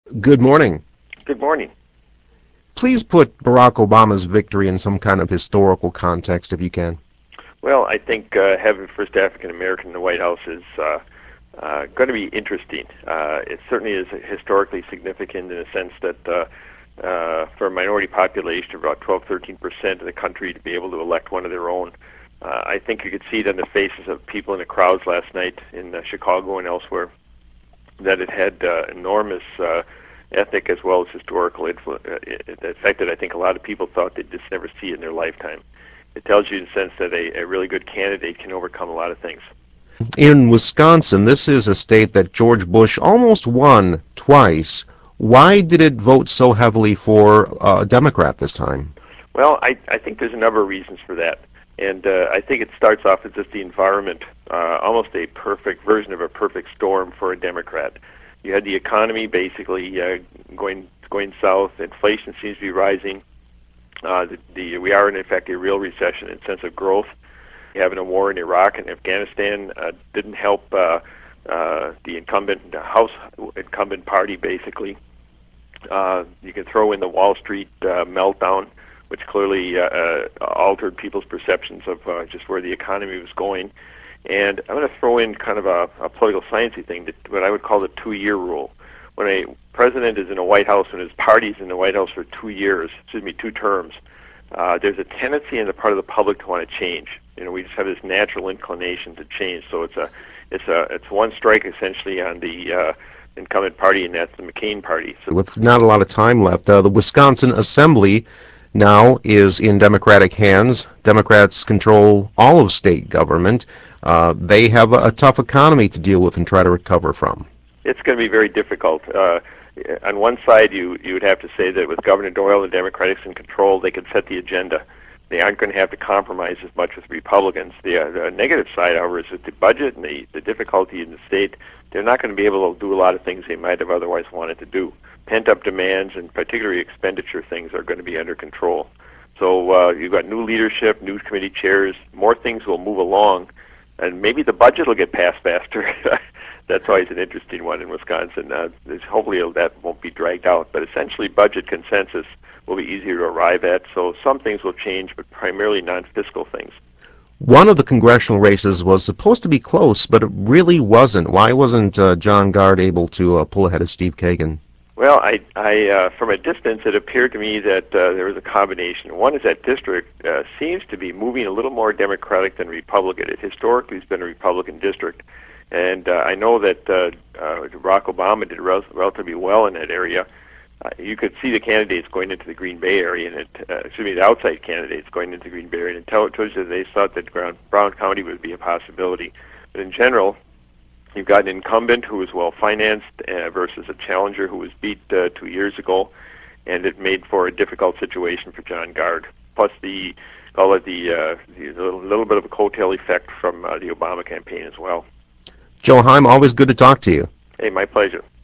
Good morning. Good morning. Please put Barack Obama's victory in some kind of historical context, if you can. Well, I think having first African American in the White House is going to be interesting. It certainly is historically significant in the sense that for a minority population of about 12-13% of the country to be able to elect one of their own, I think you could see it on the faces of people in the crowds last night in Chicago and elsewhere that it had enormous ethnic as well as historical influence. It affected, I think, a lot of people thought they'd just never see it in their lifetime. It tells you in the sense that a really good candidate can overcome a lot of things. In Wisconsin, this is a state that George Bush almost won twice. Why did it vote so heavily for a Democrat this time? Well, I think there's a number of reasons for that. And I think it starts off as just the environment, almost a perfect version of a perfect storm for a Democrat. You had the economy basically going south. Inflation seems to be rising. We are in effect a real recession in sense of growth. Having a war in Iraq and Afghanistan didn't help the incumbent party basically. You can throw in the Wall Street meltdown, which clearly altered people's perceptions of just where the economy was going. And I'm going to throw in kind of a political sciencey thing, what I would call the 2-year rule. When a president is in the White House and his party's in the White House for 2 terms, there's a tendency on the part of the public to want to change. You know, we just have this natural inclination to change. So it's one strike essentially on the incumbent party, and that's the McCain party. So with not a lot of time left, the Wisconsin Assembly now is in Democratic hands. Democrats control all of state government. They have a tough economy to deal with and try to recover from. It's going to be very difficult. On one side, you would have to say that with Governor Doyle and Democrats in control, they could set the agenda. They aren't going to have to compromise as much with Republicans. The negative side, however, is that the budget and the difficulty in the state, they're not going to be able to do a lot of things they might have otherwise wanted to do. Pent-up demands and particularly expenditure things are going to be under control. So you've got new leadership, new committee chairs, more things will move along, and maybe the budget will get passed faster. That's always an interesting one in Wisconsin. Hopefully that won't be dragged out, but essentially budget consensus will be easier to arrive at, so some things will change, but primarily non-fiscal things. One of the congressional races was supposed to be close, but it really wasn't. Why wasn't John Gard able to pull ahead of Steve Kagan? Well, I from a distance, it appeared to me that there was a combination. One is that district seems to be moving a little more Democratic than Republican. It historically has been a Republican district, and I know that Barack Obama did relatively well in that area. You could see the candidates going into the Green Bay area, and the outside candidates going into the Green Bay area, and it tells you that they thought that Brown County would be a possibility. But in general, you've got an incumbent who is well-financed versus a challenger who was beat 2 years ago, and it made for a difficult situation for John Gard. Plus the little bit of a coattail effect from the Obama campaign as well. Joe Heim, always good to talk to you. Hey, my pleasure.